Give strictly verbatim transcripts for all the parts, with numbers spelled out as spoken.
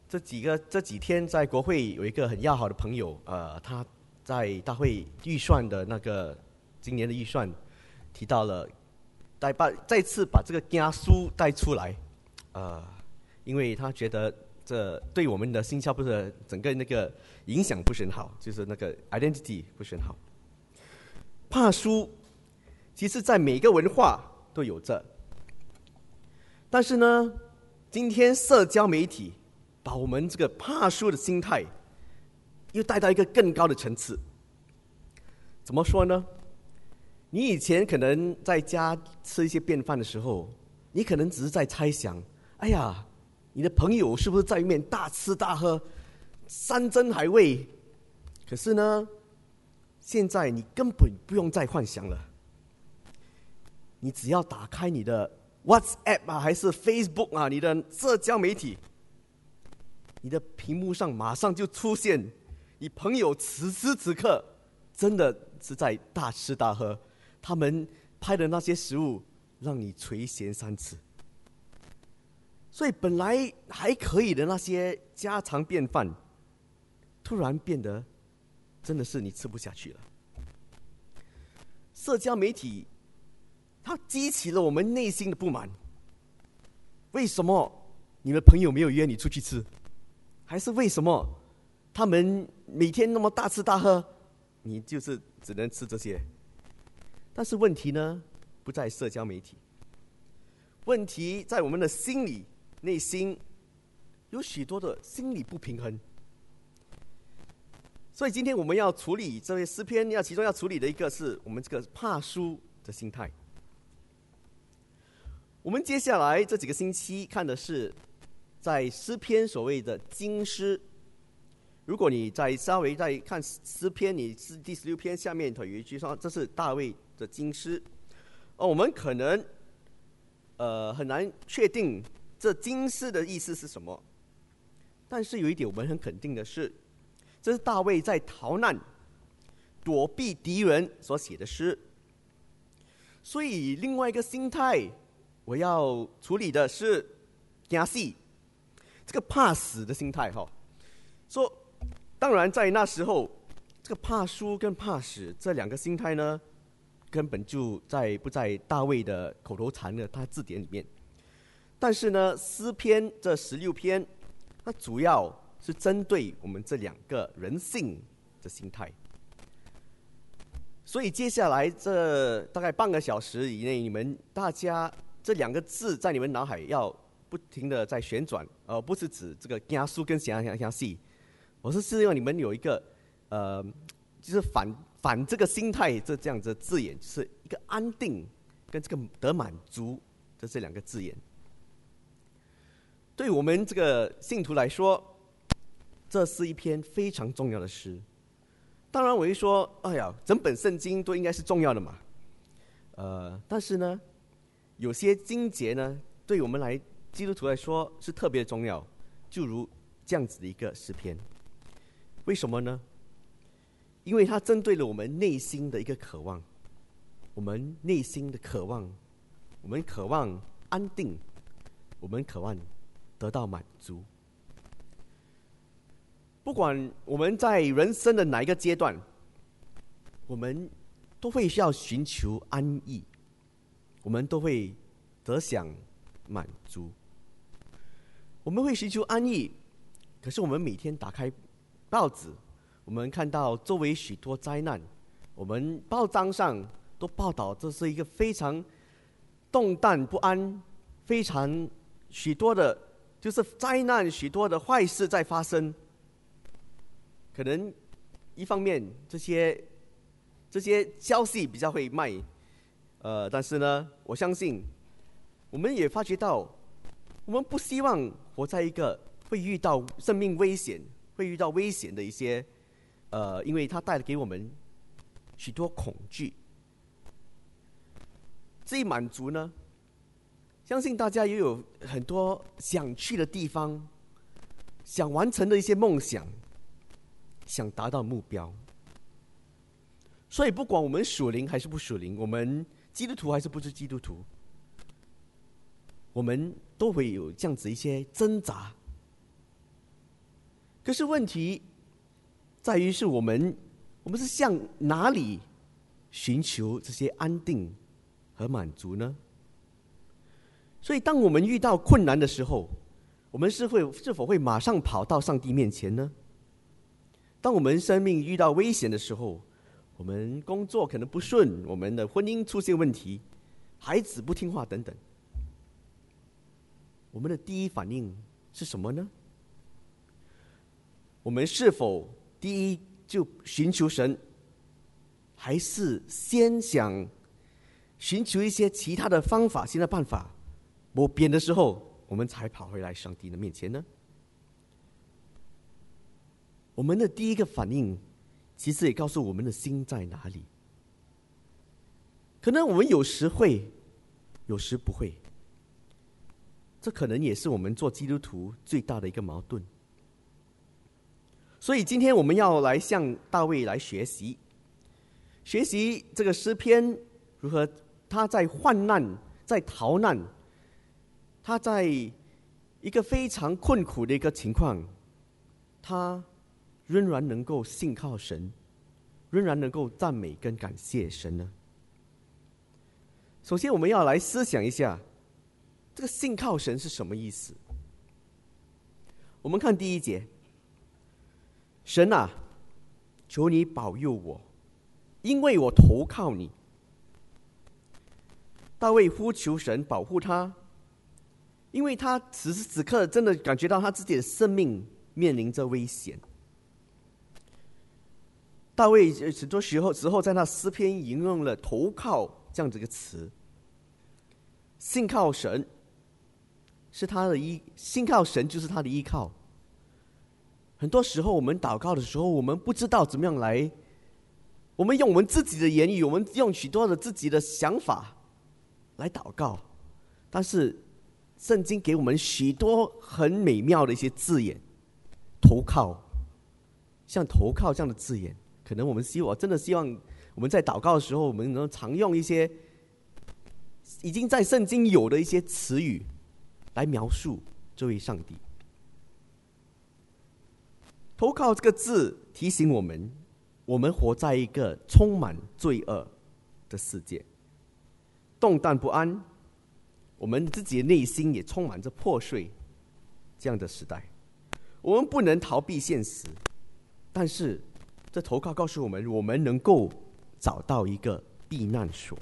这几个这几天在国会有一个很要好的朋友，呃，他在大会预算的那个今年的预算提到了，再把再次把这个家书带出来，呃，因为他觉得这对我们的新加坡的整个那个影响不是很好，就是那个 identity 不是很好。怕输，其实在每个文化都有着，但是呢，今天社交媒体把我们这个怕输的心态又带到一个更高的层次。怎么说呢？你以前可能在家吃一些便饭的时候，你可能只是在猜想，哎呀，你的朋友是不是在外面大吃大喝，山珍海味？可是呢，现在你根本不用再幻想了，你只要打开你的 WhatsApp 啊，还是 Facebook 啊，你的社交媒体，你的屏幕上马上就出现你朋友此时此刻真的是在大吃大喝，他们拍的那些食物让你垂涎三尺。所以本来还可以的那些家常便饭，突然变得真的是你吃不下去了。社交媒体它激起了我们内心的不满，为什么你的朋友没有约你出去吃？还是为什么他们每天那么大吃大喝，你就是只能吃这些？但是问题呢，不在社交媒体，问题在我们的心里、内心有许多的心理不平衡。所以今天我们要处理这些诗篇，要其中要处理的一个是我们这个怕输的心态。我们接下来这几个星期看的是在诗篇所谓的经诗。如果你再稍微再看诗篇，你是第十六篇下面有一句说这是大卫的经诗，而我们可能呃很难确定这经诗的意思是什么，但是有一点我们很肯定的是，这是大卫在逃难、躲避敌人所写的诗。所以另外一个心态，我要处理的是惊死，这个怕死的心态哈。说，当然在那时候，这个怕输跟怕死这两个心态呢，根本就在不在大卫的口头禅的他字典里面。但是呢，诗篇这十六篇，它主要是针对我们这两个人性的心态。所以接下来这大概半个小时以内，你们大家这两个字在你们脑海要不停的在旋转，而不是指这个惊输跟想想想戏，我是希望你们有一个呃，就是反反这个心态这这样子的字眼，就是一个安定跟这个得满足的这两个字眼。对我们这个信徒来说，这是一篇非常重要的诗。当然我会说，哎呀，整本圣经都应该是重要的嘛。呃，但是呢，有些经节呢，对我们来基督徒来说是特别重要，就如这样子的一个诗篇。为什么呢？因为它针对了我们内心的一个渴望，我们内心的渴望，我们渴望安定，我们渴望得到满足。不管我们在人生的哪一个阶段，我们都会需要寻求安逸，我们都会得享满足。我们会寻求安逸，可是我们每天打开报纸，我们看到周围许多灾难，我们报章上都报道这是一个非常动荡不安，非常许多的就是灾难，许多的坏事在发生。可能一方面这些这些消息比较会卖，呃，但是呢，我相信我们也发觉到，我们不希望活在一个会遇到生命危险、会遇到危险的一些，呃，因为它带给我们许多恐惧。至于满足呢，相信大家也有很多想去的地方，想完成的一些梦想，想达到目标。所以不管我们属灵还是不属灵，我们基督徒还是不是基督徒，我们都会有这样子一些挣扎。 可是问题在于，是我们我们是向哪里寻求这些安定和满足呢？所以当我们遇到困难的时候，我们是会是否会马上跑到上帝面前呢？当我们生命遇到危险的时候，我们工作可能不顺，我们的婚姻出现问题，孩子不听话等等，我们的第一反应是什么呢？我们是否第一就寻求神，还是先想寻求一些其他的方法、新的办法，没边的时候，我们才跑回来上帝的面前呢？我们的第一个反应，其实也告诉我们的心在哪里。可能我们有时会，有时不会。这可能也是我们做基督徒最大的一个矛盾。所以今天我们要来向大卫来学习，学习这个诗篇如何他在患难、在逃难，他在一个非常困苦的一个情况，他仍然能够信靠神，仍然能够赞美跟感谢神呢？首先我们要来思想一下，这个信靠神是什么意思？我们看第一节，神啊，求你保佑我，因为我投靠你。大卫呼求神保护他，因为他此时此刻真的感觉到他自己的生命面临着危险。大卫很多时候时候在那诗篇引用了投靠这样子一个词，信靠神是他的依，信靠神就是他的依靠。很多时候我们祷告的时候，我们不知道怎么样来，我们用我们自己的言语，我们用许多的自己的想法来祷告，但是圣经给我们许多很美妙的一些字眼，投靠，像投靠这样的字眼，可能我们希望真的希望我们在祷告的时候，我们能常用一些已经在圣经有的一些词语来描述这位上帝。投靠这个字提醒我们，我们活在一个充满罪恶的世界，动荡不安，我们自己的内心也充满着破碎这样的时代。我们不能逃避现实，但是这投靠告诉我们，我们能够找到一个避难所。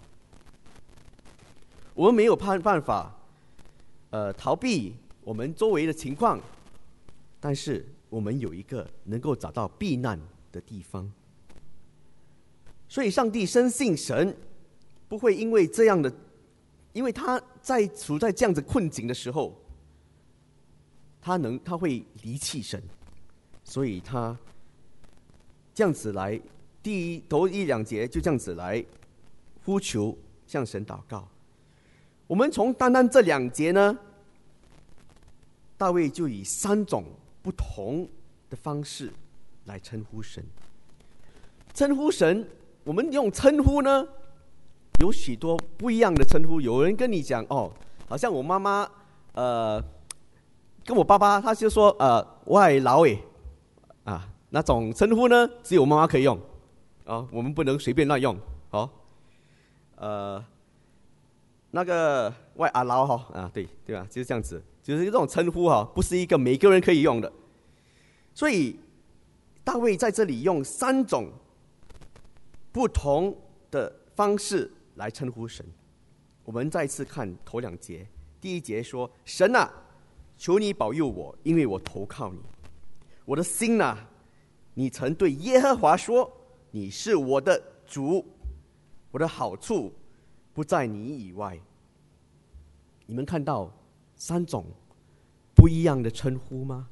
我们没有办法呃逃避我们周围的情况，但是我们有一个能够找到避难的地方。所以上帝深信神不会因为这样的，因为他在处在这样子困境的时候，他能他会离弃神，所以他这样子来，第一头一两节就这样子来呼求，向神祷告。我们从单单这两节呢，大卫就以三种不同的方式来称呼神。称呼神，我们用称呼呢，有许多不一样的称呼。有人跟你讲哦，好像我妈妈呃跟我爸爸，他就说呃喂老诶啊，那种称呼呢，只有我妈妈可以用啊、哦，我们不能随便乱用哦。呃，那个喂阿老哈啊，对对吧？就是这样子。就是这种称呼哈，不是一个每个人可以用的，所以大卫在这里用三种不同的方式来称呼神。我们再次看头两节，第一节说：“神啊，求你保佑我，因为我投靠你。我的心啊，你曾对耶和华说，你是我的主，我的好处不在你以外。”你们看到三种不一样的称呼吗？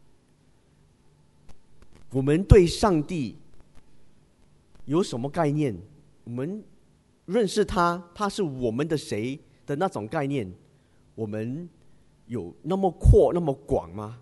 我们对上帝有什么概念？我们认识他，他是我们的谁的那种概念，我们有那么阔那么广吗？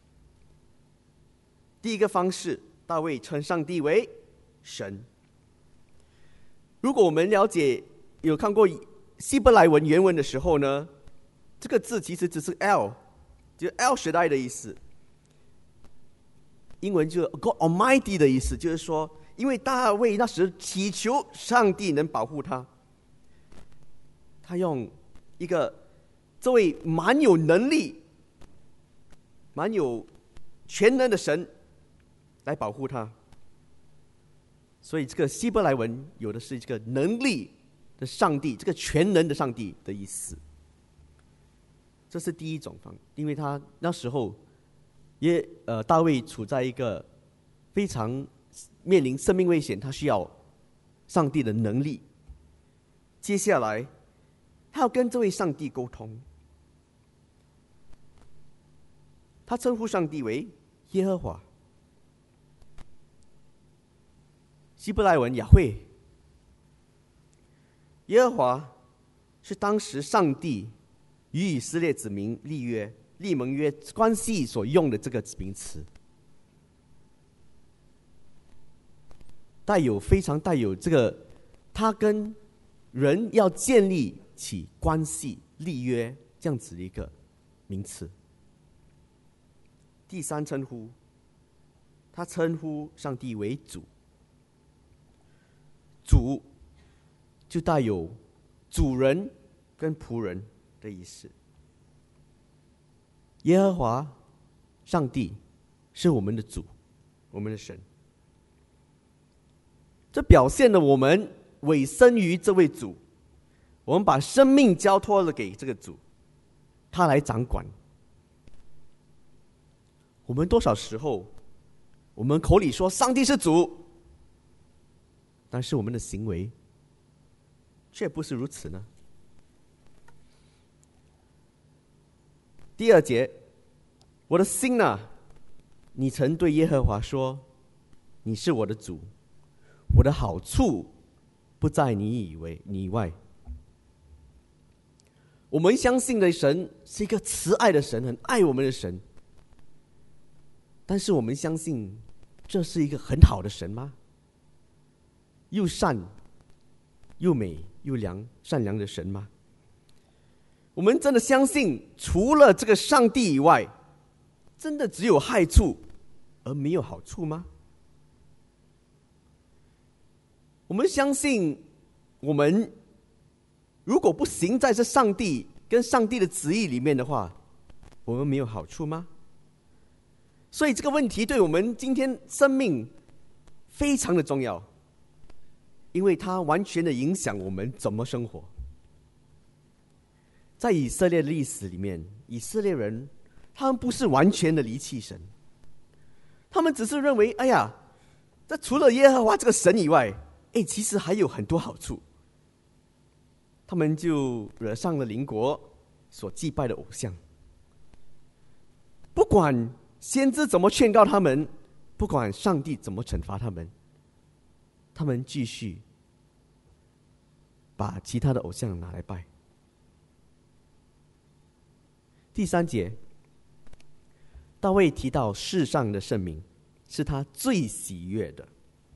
第一个方式，大卫称上帝为神。如果我们了解有看过希伯来文原文的时候呢，这个字其实只是 El， 就是 El Shaddai 的意思。 英文就 God Almighty 的意思，就是说，因为大卫那时祈求上帝能保护他，他用一个这位蛮有能力、蛮有全能的神来保护他。所以这个希伯来文有的是这个能力的上帝，这个全能的上帝的意思。这是第一种方，因为他那时候也呃大卫处在一个非常面临生命危险，他需要上帝的能力。接下来他要跟这位上帝沟通，他称呼上帝为耶和华，希伯来文雅慧。耶和华是当时上帝与以色列子民立约、立盟约关系所用的这个名词，带有非常带有这个他跟人要建立起关系、立约这样子的一个名词。第三称呼，他称呼上帝为主，主就带有主人跟仆人的意思。耶和华上帝是我们的主，我们的神，这表现了我们委身于这位主，我们把生命交托了给这个主，他来掌管。我们多少时候我们口里说上帝是主，但是我们的行为却不是如此呢？第二节，我的心啊，你曾对耶和华说，你是我的主，我的好处不在你以为你以外。我们相信的神是一个慈爱的神，很爱我们的神，但是我们相信这是一个很好的神吗？又善又美又良善良的神吗？我们真的相信除了这个上帝以外，真的只有害处而没有好处吗？我们相信我们如果不行在这上帝跟上帝的旨意里面的话，我们没有好处吗？所以这个问题对我们今天生命非常的重要，因为它完全的影响我们怎么生活。在以色列的历史里面，以色列人他们不是完全的离弃神，他们只是认为，哎呀，这除了耶和华这个神以外，哎，其实还有很多好处。他们就惹上了邻国所祭拜的偶像，不管先知怎么劝告他们，不管上帝怎么惩罚他们，他们继续把其他的偶像拿来拜。第三节，大卫提到世上的圣名是他最喜悦的。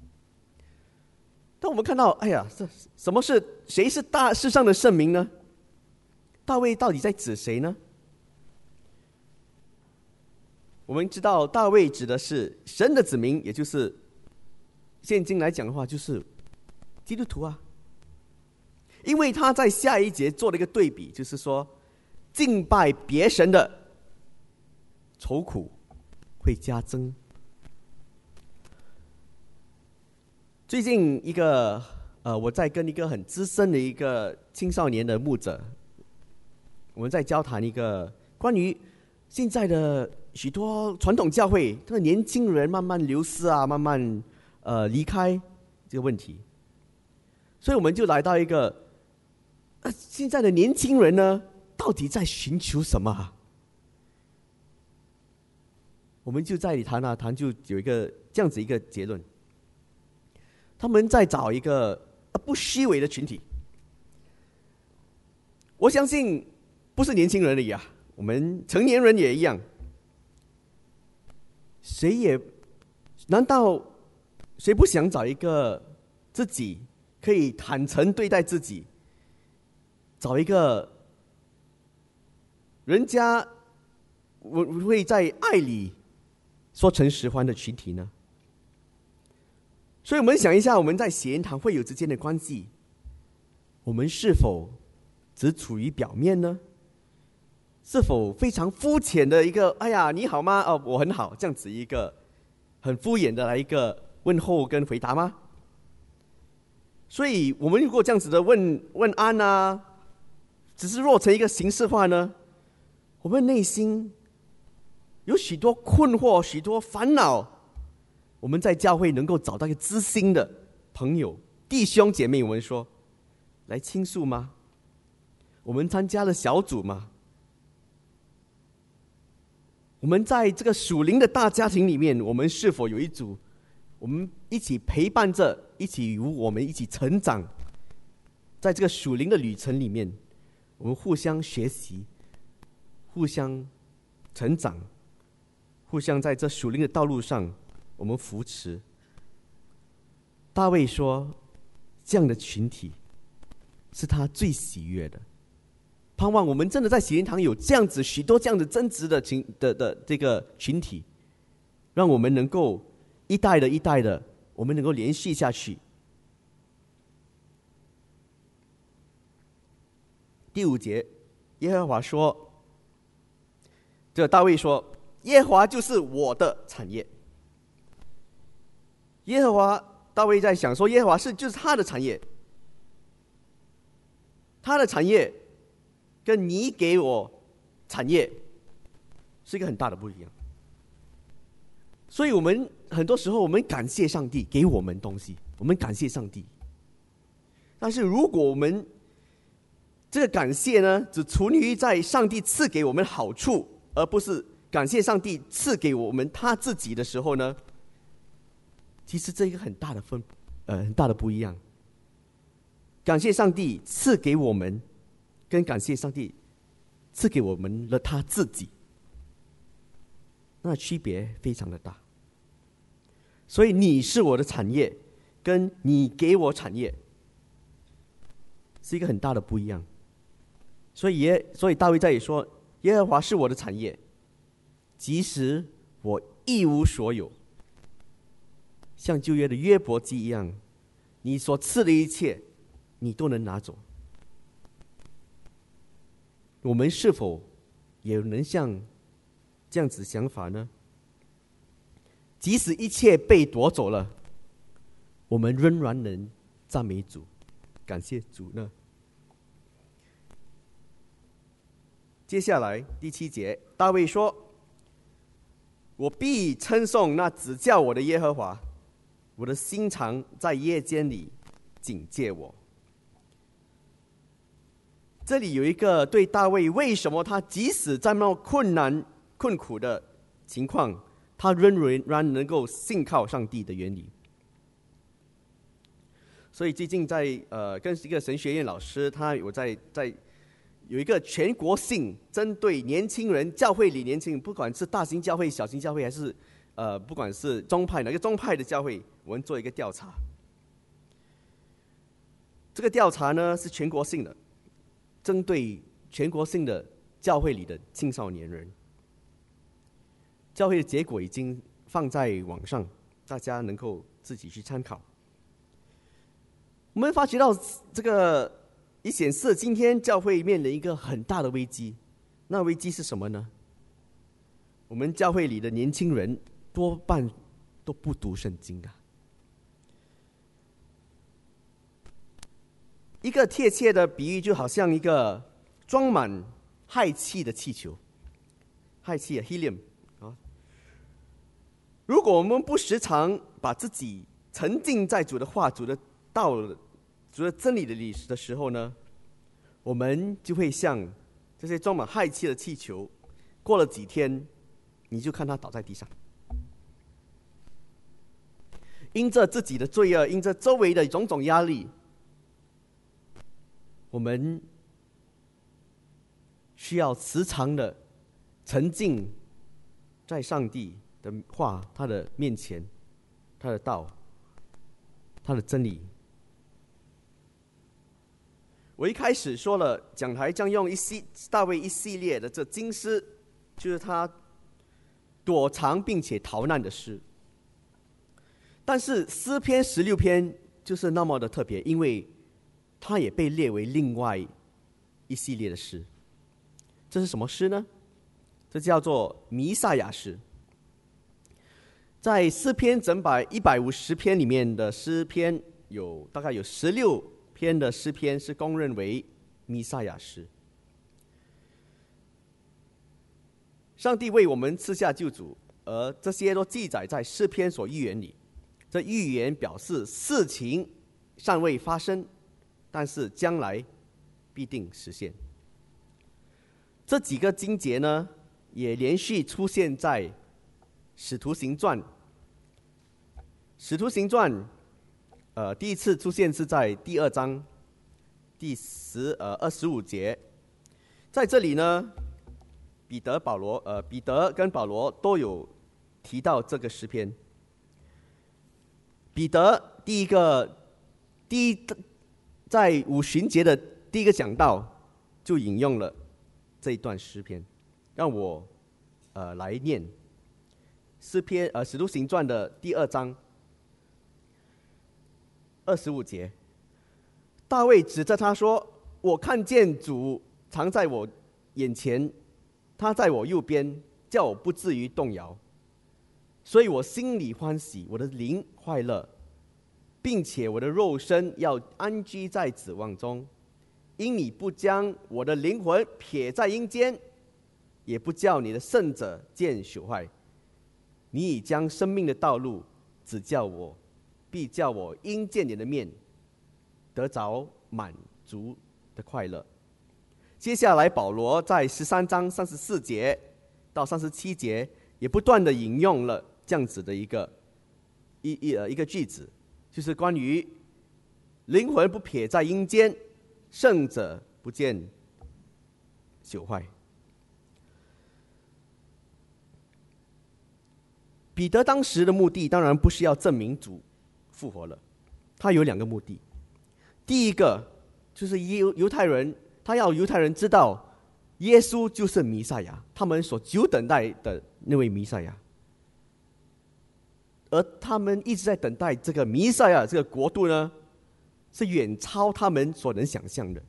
当我们看到，哎呀，这什么是谁是大世上的圣名呢？大卫到底在指谁呢？我们知道大卫指的是神的子民，也就是现今来讲的话就是基督徒啊。因为他在下一节做了一个对比，就是说敬拜别神的愁苦会加增。最近一个呃，我在跟一个很资深的一个青少年的牧者，我们在交谈一个关于现在的许多传统教会，这个年轻人慢慢流失啊，慢慢呃离开这个问题，所以我们就来到一个，呃，现在的年轻人呢，到底在寻求什么啊？我们就在里谈啊谈，就有一个这样子一个结论。他们在找一个不虚伪的群体。我相信不是年轻人而已啊，我们成年人也一样。谁也难道谁不想找一个自己可以坦诚对待自己，找一个人家会在爱里说诚实话的群体呢？所以我们想一下，我们在血缘堂会友之间的关系，我们是否只处于表面呢？是否非常肤浅的一个哎呀你好吗？哦，我很好，这样子一个很敷衍的来一个问候跟回答吗？所以我们如果这样子的问问安啊，只是做成一个形式化呢，我们内心有许多困惑，许多烦恼。我们在教会能够找到一个知心的朋友弟兄姐妹，我们说来倾诉吗？我们参加了小组吗？我们在这个属灵的大家庭里面，我们是否有一组我们一起陪伴着，一起与我们一起成长，在这个属灵的旅程里面，我们互相学习，互相成长，互相在这属灵的道路上我们扶持。大卫说这样的群体是他最喜悦的，盼望我们真的在喜灵堂有这样子许多这样的真实的群的的这个群体，让我们能够一代的一代的，我们能够连续下去。第五节，耶和华说，这大卫说，耶和华就是我的产业。耶和华，大卫在想说，耶和华是就是他的产业，他的产业跟你给我产业是一个很大的不一样。所以我们很多时候我们感谢上帝给我们东西，我们感谢上帝，但是如果我们这个感谢呢只存于在上帝赐给我们好处，而不是感谢上帝赐给我们他自己的时候呢，其实这一个很大的分呃很大的不一样。感谢上帝赐给我们，跟感谢上帝赐给我们了他自己，那区别非常的大。所以你是我的产业，跟你给我产业是一个很大的不一样。所以耶，所以大卫在也说，耶和华是我的产业，即使我一无所有，像旧约的约伯记一样，你所赐的一切你都能拿走。我们是否也能像这样子想法呢？即使一切被夺走了，我们仍然能赞美主，感谢主呢？接下来第七节，大卫说，我必称颂那指教我的耶和华，我的心肠在夜间里警戒我。这里有一个对大卫，为什么他即使在那么困难困苦的情况，他仍然能够信靠上帝的原理。所以最近在呃跟一个神学院老师，他有在在有一个全国性针对年轻人教会里年轻人，不管是大型教会、小型教会，还是呃不管是宗派哪个宗派的教会，我们做一个调查。这个调查呢是全国性的，针对全国性的教会里的青少年人。教会的结果已经放在网上，大家能够自己去参考。我们发觉到这个也显示今天教会面临一个很大的危机，那危机是什么呢？我们教会里的年轻人多半都不读圣经啊。一个贴切的比喻，就好像一个装满氦气的气球，氦气 helium。如果我们不时常把自己沉浸在主的话、主的道、主的真理的里的时候呢，我们就会像这些装满氦气的气球，过了几天，你就看它倒在地上。因着自己的罪恶，因着周围的种种压力，我们需要时常的沉浸在上帝的话，他的面前，他的道，他的真理。我一开始说了，讲台将用一系大卫一系列的这经诗，就是他躲藏并且逃难的诗。但是诗篇十六篇就是那么的特别，因为它也被列为另外一系列的诗。这是什么诗呢？这叫做弥赛亚诗。在诗篇整百一百五十篇里面的诗篇，有大概有十六篇的诗篇是公认为弥赛亚诗。上帝为我们赐下救主，而这些都记载在诗篇所预言里。这预言表示事情尚未发生，但是将来必定实现。这几个经节呢，也连续出现在使徒行传。使徒行传，呃，第一次出现是在第二章第十呃二十五节，在这里呢，彼得、保罗，呃，彼得跟保罗都有提到这个诗篇。彼得第一个第一在五旬节的第一个讲道就引用了这一段诗篇，让我呃来念诗篇呃使徒行传的第二章二十五节。大卫指着他说：“我看见主常在我眼前，他在我右边，叫我不至于动摇。所以我心里欢喜，我的灵快乐，并且我的肉身要安居在指望中。因你不将我的灵魂撇在阴间，也不叫你的圣者见朽坏。你已将生命的道路指教我，必叫我因见你的面得着满足的快乐。”接下来保罗在十三章三十四节到三十七节也不断的引用了这样子的一个一一呃一个句子，就是关于灵魂不撇在阴间，圣者不见朽坏。彼得当时的目的当然不是要证明主复活了，他有两个目的。第一个就是犹犹太人，他要犹太人知道耶稣就是弥赛亚，他们所久等待的那位弥赛亚。而他们一直在等待这个弥赛亚这个国度呢，是远超他们所能想象的。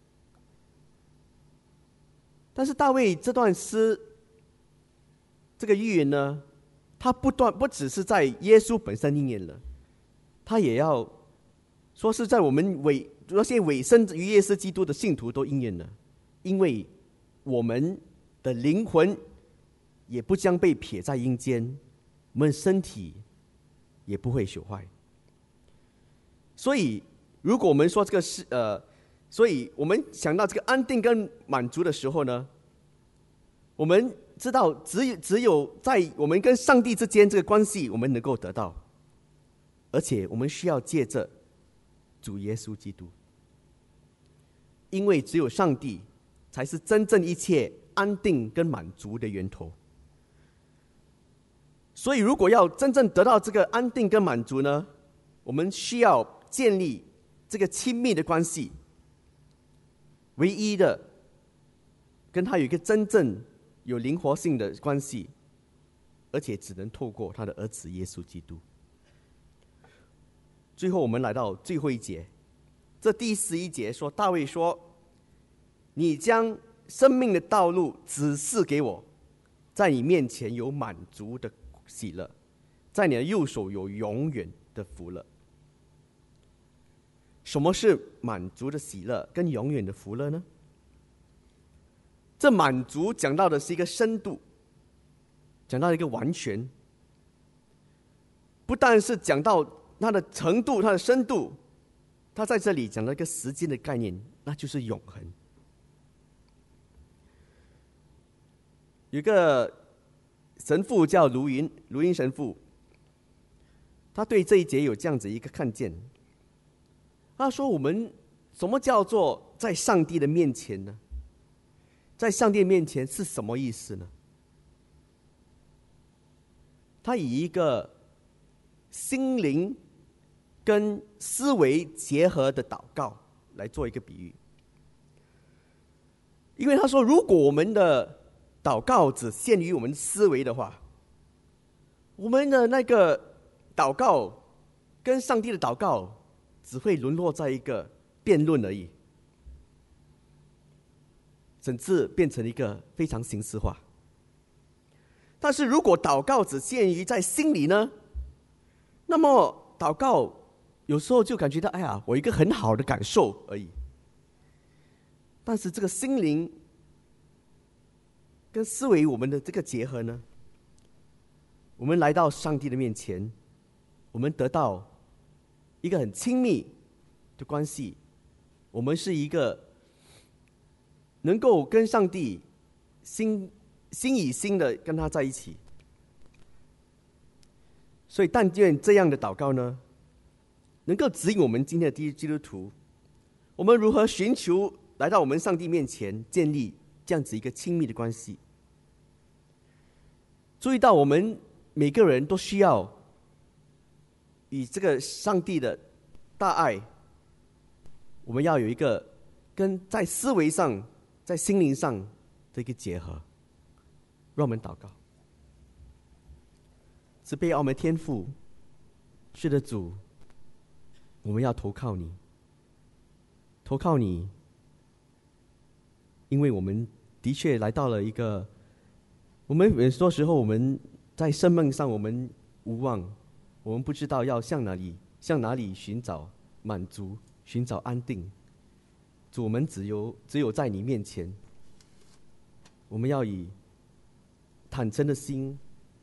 但是大卫这段诗这个预言呢，他不断不只是在耶稣本身应验了，他也要说是在我们委那些委身于耶稣基督的信徒都应验了，因为我们的灵魂也不将被撇在阴间，我们身体也不会朽坏。所以如果我们说这个是呃，所以我们想到这个安定跟满足的时候呢，我们知道只有只有在我们跟上帝之间这个关系我们能够得到，而且我们需要借着主耶稣基督，因为只有上帝才是真正一切安定跟满足的源头。所以如果要真正得到这个安定跟满足呢，我们需要建立这个亲密的关系，唯一的跟他有一个真正有灵活性的关系，而且只能透过他的儿子耶稣基督。最后我们来到最后一节，这第十一节说，大卫说：“你将生命的道路指示给我，在你面前有满足的喜乐，在你的右手有永远的福乐。”什么是满足的喜乐跟永远的福乐呢？这满足讲到的是一个深度，讲到一个完全，不但是讲到它的程度、它的深度，它在这里讲到一个时间的概念，那就是永恒。有一个神父叫卢云，卢云神父，他对这一节有这样子一个看见。他说：“我们什么叫做在上帝的面前呢？在上帝面前是什么意思呢？”他以一个心灵跟思维结合的祷告来做一个比喻。因为他说，如果我们的祷告只限于我们思维的话， 我们的那个祷告跟上帝的祷告只会沦落在一个辩论而已，甚至变成一个非常形式化。但是如果祷告只限于在心里呢，那么祷告有时候就感觉到，哎呀，我有一个很好的感受而已。但是这个心灵跟思维我们的这个结合呢，我们来到上帝的面前，我们得到一个很亲密的关系，我们是一个能够跟上帝心心与心的跟他在一起。所以但愿这样的祷告呢，能够指引我们今天的基督徒，我们如何寻求来到我们上帝面前，建立这样子一个亲密的关系。注意到我们每个人都需要与这个上帝的大爱，我们要有一个跟在思维上在心灵上的一个结合。让我们祷告。慈悲傲慢天父，是的主，我们要投靠你，投靠你，因为我们的确来到了一个，我们很多时候我们在生命上我们无望，我们不知道要向哪里向哪里寻找满足，寻找安定。主，我们只有只有在你面前，我们要以坦诚的心，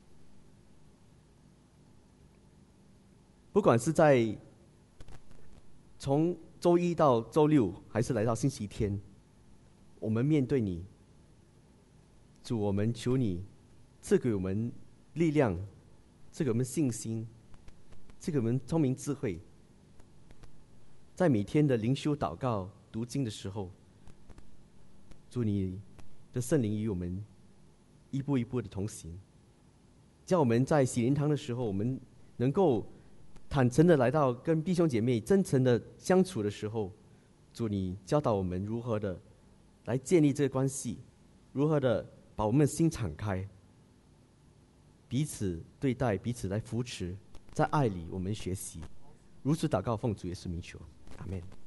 不管是在从周一到周六，还是来到星期天，我们面对你，主，我们求你赐给我们力量，赐给我们信心，赐给我们聪明智慧，在每天的灵修祷告读经的时候，主，你的圣灵与我们一步一步的同行，叫我们在喜灵堂的时候，我们能够坦诚的来到跟弟兄姐妹真诚的相处的时候，主，你教导我们如何的来建立这个关系，如何的把我们的心敞开，彼此对待，彼此来扶持，在爱里我们学习。如此祷告，奉主耶稣名求，阿们。